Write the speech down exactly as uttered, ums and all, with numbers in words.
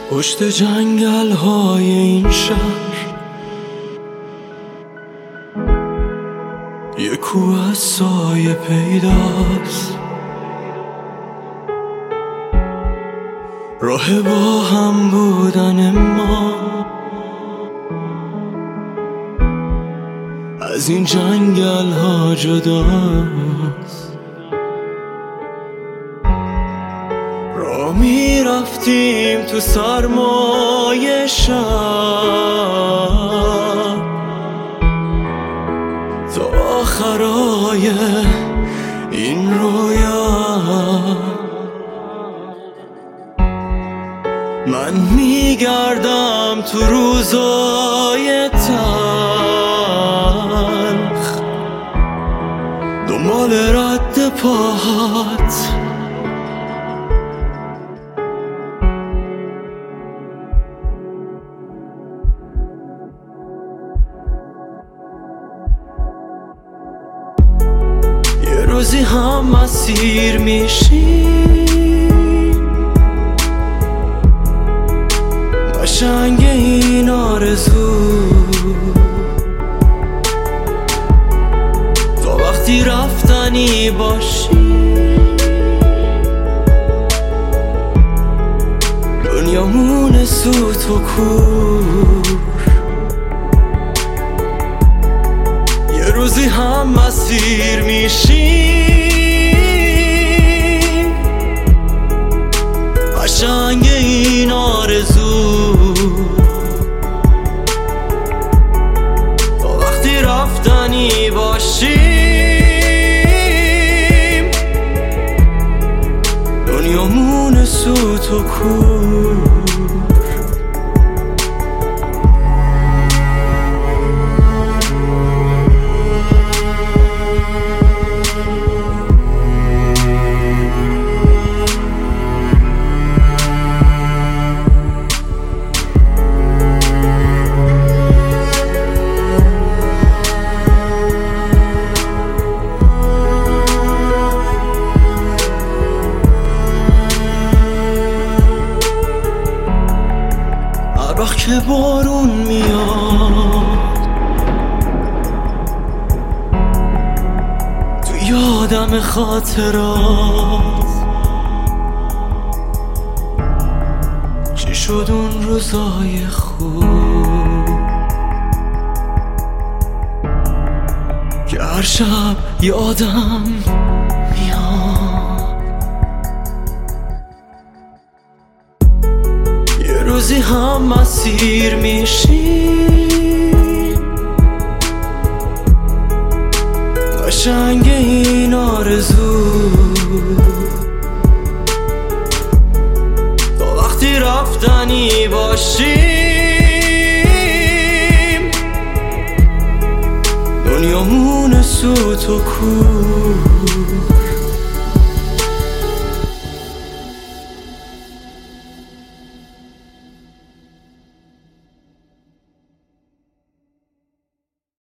پشت جنگل های این شهر یه کوه از سایه پیداست، راه با هم بودن ما از این جنگل ها جداست. را می رفتیم تو سرمای شب تا آخرای این رویا. من می گردم تو روزای تلخ دنبال رد پاهات، یه روزی هم مسیر میشیم، قشنگ این آرزو تا وقتی رفتنی باشی دنیامون سوت و کور. یه روزی هم مسیر میشیم، قشنگ این آرزو تا وقتی رفتنی باشیم دنیامون سوت و کور. که بارون میاد تو یادم خاطرات، چی شد اون روزای خوب که هر شب یادم میاد. روزی هم مسیر میشیم، قشنگ این آرزو تا وقتی رفتنی باشیم دنیامون سوت و کور.